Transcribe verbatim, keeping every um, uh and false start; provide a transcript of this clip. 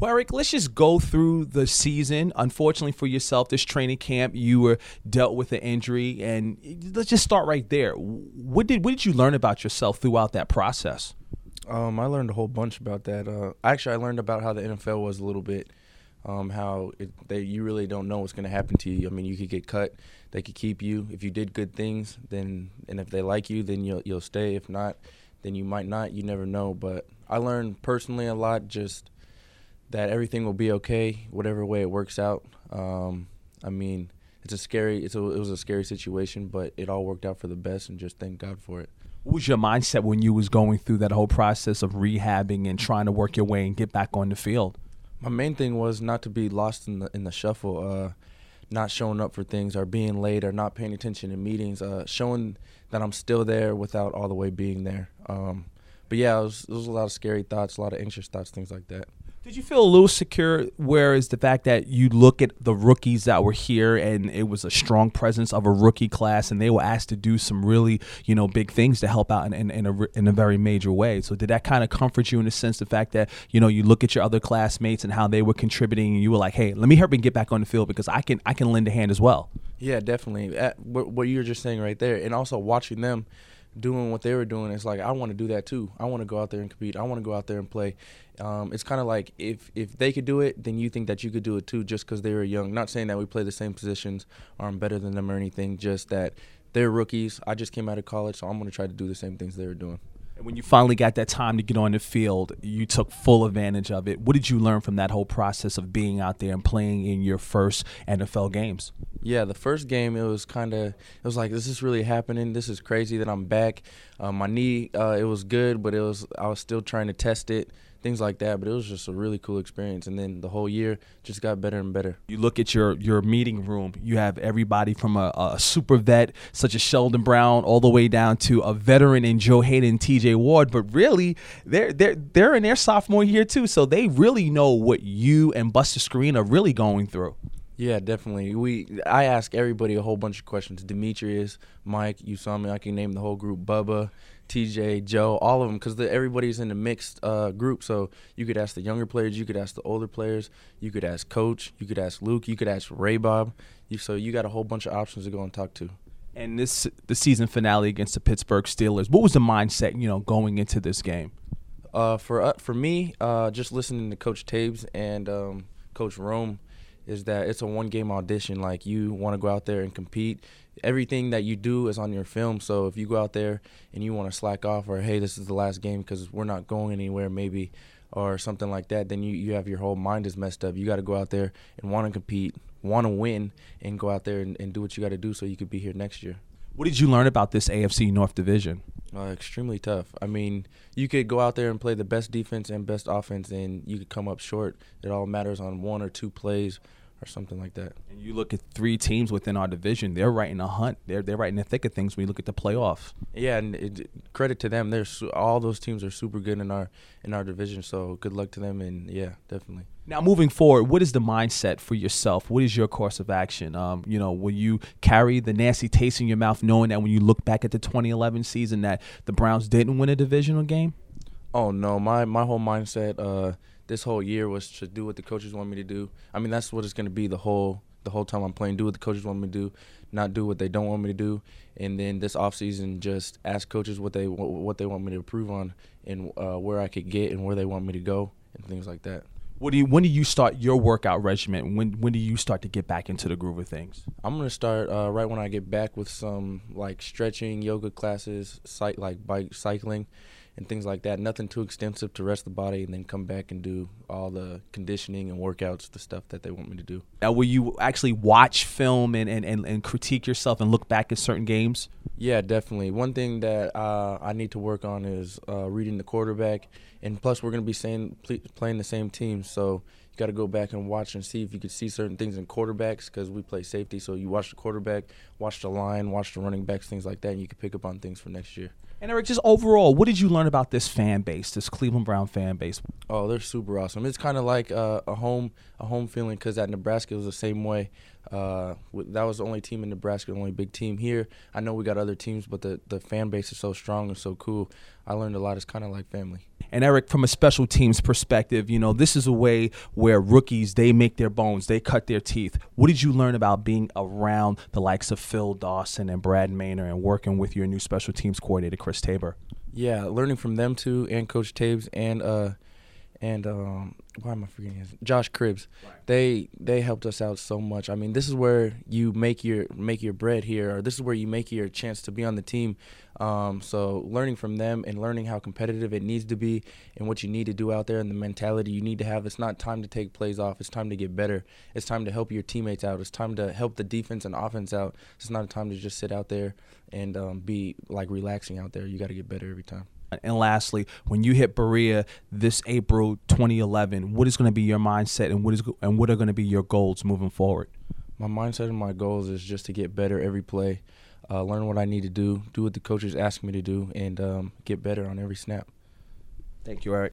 Well, Eric, let's just go through the season. Unfortunately for yourself, this training camp, you were dealt with an injury, and let's just start right there. What did what did you learn about yourself throughout that process? Um, I learned a whole bunch about that. Uh, actually, I learned about how the N F L was a little bit, um, how it, they, you really don't know what's going to happen to you. I mean, you could get cut, they could keep you. If you did good things, then and if they like you, then you'll you'll stay. If not, then you might not. You never know. But I learned personally a lot, just that everything will be okay, whatever way it works out. Um, I mean, it's a scary, it's a, it was a scary situation, but it all worked out for the best, and just thank God for it. What was your mindset when you was going through that whole process of rehabbing and trying to work your way and get back on the field? My main thing was not to be lost in the in the shuffle, uh, not showing up for things or being late or not paying attention in meetings, uh, showing that I'm still there without all the way being there. Um, but yeah, it was, it was a lot of scary thoughts, a lot of anxious thoughts, things like that. Did you feel a little secure, whereas the fact that you look at the rookies that were here and it was a strong presence of a rookie class and they were asked to do some really, you know, big things to help out in, in, in, a, in a very major way. So did that kind of comfort you in the sense, the fact that, you know, you look at your other classmates and how they were contributing and you were like, hey, let me help and get back on the field because I can I can lend a hand as well? Yeah, definitely. At, what, what you were just saying right there, and also watching them doing what they were doing, it's like I want to do that too. I want to go out there and compete. I want to go out there and play. Um, it's kind of like if if they could do it, then you think that you could do it too, just because they were young. Not saying that we play the same positions or I'm better than them or anything, just that they're rookies. I just came out of college, so I'm going to try to do the same things they were doing. And when you finally got that time to get on the field, you took full advantage of it. What did you learn from that whole process of being out there and playing in your first N F L games? Yeah, the first game, it was kind of, it was like, is this really happening? This is crazy that I'm back. Um, my knee, uh, it was good, but it was I was still trying to test it, things like that. But it was just a really cool experience. And then the whole year just got better and better. You look at your, your meeting room, you have everybody from a, a super vet such as Sheldon Brown all the way down to a veteran in Joe Hayden, T J Ward. But really, they're, they're, they're in their sophomore year too, so they really know what you and Buster Skrine are really going through. Yeah, definitely. We I ask everybody a whole bunch of questions. Demetrius, Mike, you saw me. I can name the whole group. Bubba, T J, Joe, all of them, because the, everybody's in a mixed uh, group. So you could ask the younger players, you could ask the older players, you could ask Coach, you could ask Luke, you could ask Ray Bob. You, so you got a whole bunch of options to go and talk to. And this the season finale against the Pittsburgh Steelers, what was the mindset, you know, going into this game? Uh, for uh, for me, uh, just listening to Coach Tabes and um, Coach Rome, is that it's a one-game audition. Like, you want to go out there and compete. Everything that you do is on your film. So if you go out there and you want to slack off or, hey, this is the last game because we're not going anywhere maybe or something like that, then you, you have your whole mind is messed up. You got to go out there and want to compete, want to win, and go out there and, and do what you got to do so you could be here next year. What did you learn about this A F C North division? Uh, extremely tough. I mean, you could go out there and play the best defense and best offense, and you could come up short. It all matters on one or two plays or something like that. And you look at three teams within our division; they're right in a hunt. They're they're right in the thick of things when you look at the playoffs. Yeah, and it, credit to them. They're su- all those teams are super good in our in our division. So good luck to them, and yeah, definitely. Now, moving forward, what is the mindset for yourself? What is your course of action? Um, you know, will you carry the nasty taste in your mouth knowing that when you look back at the twenty eleven season that the Browns didn't win a divisional game? Oh, no. My, my whole mindset uh, this whole year was to do what the coaches want me to do. I mean, that's what it's going to be the whole the whole time I'm playing. Do what the coaches want me to do, not do what they don't want me to do. And then this offseason, just ask coaches what they what they want me to improve on and uh, where I could get and where they want me to go and things like that. What do you, when do you start your workout regimen? When when do you start to get back into the groove of things? I'm gonna start uh, right when I get back with some like stretching, yoga classes, cy- like bike cycling, and things like that. Nothing too extensive to rest the body, and then come back and do all the conditioning and workouts, the stuff that they want me to do. Now, will you actually watch film and, and, and, and critique yourself and look back at certain games? Yeah, definitely. One thing that uh, I need to work on is uh, reading the quarterback, and plus we're going to be saying, playing the same team, so you got to go back and watch and see if you could see certain things in quarterbacks because we play safety. So you watch the quarterback, watch the line, watch the running backs, things like that, and you can pick up on things for next year. And Eric, just overall, what did you learn about this fan base, this Cleveland Brown fan base? Oh, they're super awesome. It's kind of like uh, a home, a home feeling because at Nebraska it was the same way. Uh, that was the only team in Nebraska, the only big team here. I know we got other teams, but the, the fan base is so strong and so cool. I learned a lot. It's kind of like family. And Eric, from a special teams perspective, you know, this is a way where rookies, they make their bones, they cut their teeth. What did you learn about being around the likes of Phil Dawson and Brad Maynor and working with your new special teams coordinator, Chris Tabor? Yeah, learning from them too, and Coach Tabes and uh, and um, why am I forgetting his Josh Cribbs. Right. They they helped us out so much. I mean, this is where you make your make your bread here, or this is where you make your chance to be on the team. Um, so learning from them and learning how competitive it needs to be and what you need to do out there and the mentality you need to have. It's not time to take plays off. It's time to get better. It's time to help your teammates out. It's time to help the defense and offense out. It's not a time to just sit out there and um, be like relaxing out there. You got to get better every time. And lastly, when you hit Berea this April twenty eleven, what is going to be your mindset and what is and what are going to be your goals moving forward? My mindset and my goals is just to get better every play, uh, learn what I need to do, do what the coaches ask me to do, and um, get better on every snap. Thank you, Eric.